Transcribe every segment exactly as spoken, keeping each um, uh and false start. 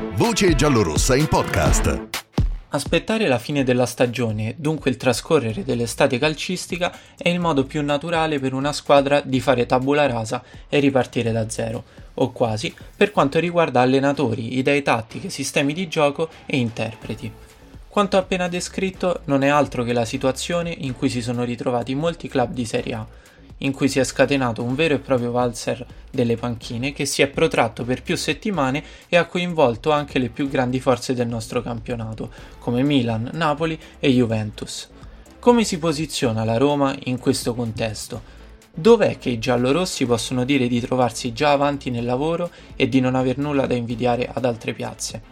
Voce giallorossa in podcast. Aspettare la fine della stagione, dunque il trascorrere dell'estate calcistica, è il modo più naturale per una squadra di fare tabula rasa e ripartire da zero, o quasi, per quanto riguarda allenatori, idee tattiche, sistemi di gioco e interpreti. Quanto appena descritto non è altro che la situazione in cui si sono ritrovati molti club di Serie A, in cui si è scatenato un vero e proprio valzer delle panchine che si è protratto per più settimane e ha coinvolto anche le più grandi forze del nostro campionato, come Milan, Napoli e Juventus. Come si posiziona la Roma in questo contesto? Dov'è che i giallorossi possono dire di trovarsi già avanti nel lavoro e di non aver nulla da invidiare ad altre piazze?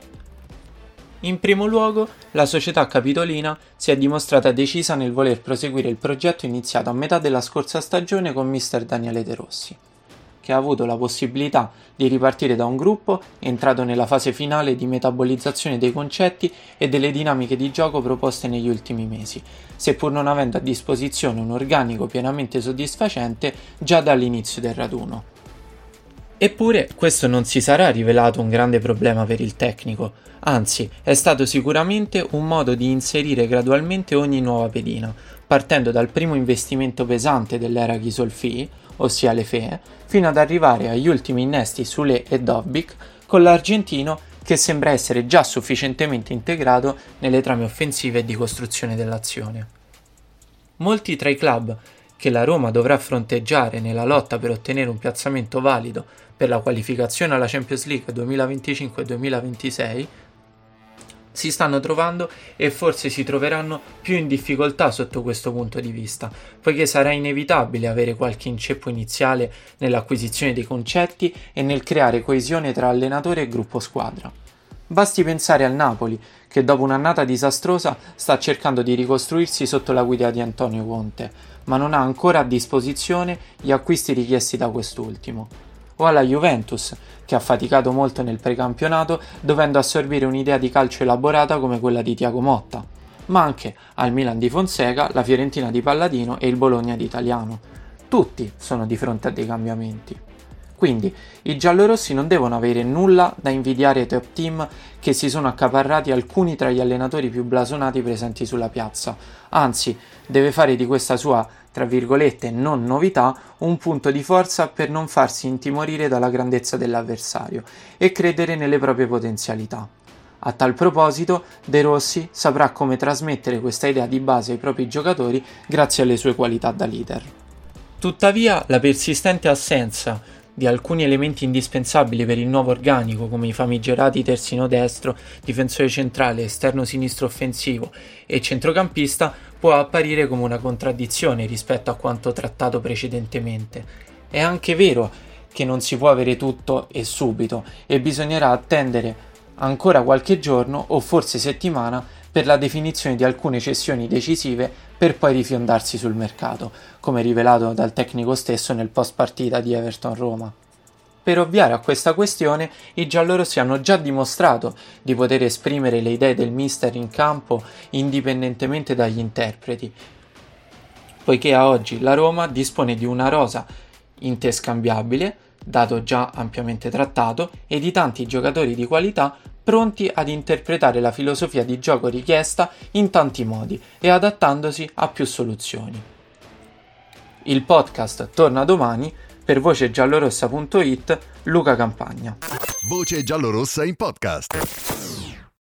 In primo luogo, la società capitolina si è dimostrata decisa nel voler proseguire il progetto iniziato a metà della scorsa stagione con mister Daniele De Rossi, che ha avuto la possibilità di ripartire da un gruppo entrato nella fase finale di metabolizzazione dei concetti e delle dinamiche di gioco proposte negli ultimi mesi, seppur non avendo a disposizione un organico pienamente soddisfacente già dall'inizio del raduno. Eppure questo non si sarà rivelato un grande problema per il tecnico, anzi è stato sicuramente un modo di inserire gradualmente ogni nuova pedina, partendo dal primo investimento pesante dell'era Ghisolfi, ossia le F E, fino ad arrivare agli ultimi innesti Sule e Dobbik, con l'argentino che sembra essere già sufficientemente integrato nelle trame offensive e di costruzione dell'azione. Molti tra i club che la Roma dovrà fronteggiare nella lotta per ottenere un piazzamento valido per la qualificazione alla Champions League duemilaventicinque duemilaventisei si stanno trovando e forse si troveranno più in difficoltà sotto questo punto di vista, poiché sarà inevitabile avere qualche inceppo iniziale nell'acquisizione dei concetti e nel creare coesione tra allenatore e gruppo squadra. Basti pensare al Napoli, che dopo un'annata disastrosa sta cercando di ricostruirsi sotto la guida di Antonio Conte, ma non ha ancora a disposizione gli acquisti richiesti da quest'ultimo. O alla Juventus, che ha faticato molto nel precampionato, dovendo assorbire un'idea di calcio elaborata come quella di Thiago Motta, ma anche al Milan di Fonseca, la Fiorentina di Palladino e il Bologna di Italiano. Tutti sono di fronte a dei cambiamenti. Quindi i giallorossi non devono avere nulla da invidiare ai top team che si sono accaparrati alcuni tra gli allenatori più blasonati presenti sulla piazza, anzi deve fare di questa sua, tra virgolette, non novità, un punto di forza per non farsi intimorire dalla grandezza dell'avversario e credere nelle proprie potenzialità. A tal proposito, De Rossi saprà come trasmettere questa idea di base ai propri giocatori grazie alle sue qualità da leader. Tuttavia, la persistente assenza di alcuni elementi indispensabili per il nuovo organico, come i famigerati terzino destro, difensore centrale, esterno sinistro offensivo e centrocampista, può apparire come una contraddizione rispetto a quanto trattato precedentemente. È anche vero che non si può avere tutto e subito, e bisognerà attendere ancora qualche giorno o forse settimana per la definizione di alcune cessioni decisive per poi rifiondarsi sul mercato, come rivelato dal tecnico stesso nel post partita di Everton-Roma. Per ovviare a questa questione, i giallorossi hanno già dimostrato di poter esprimere le idee del mister in campo indipendentemente dagli interpreti, poiché a oggi la Roma dispone di una rosa interscambiabile, dato già ampiamente trattato, e di tanti giocatori di qualità pronti ad interpretare la filosofia di gioco richiesta in tanti modi e adattandosi a più soluzioni. Il podcast torna domani. Per voce giallorossa punto it, Luca Campagna. Voce giallorossa in podcast.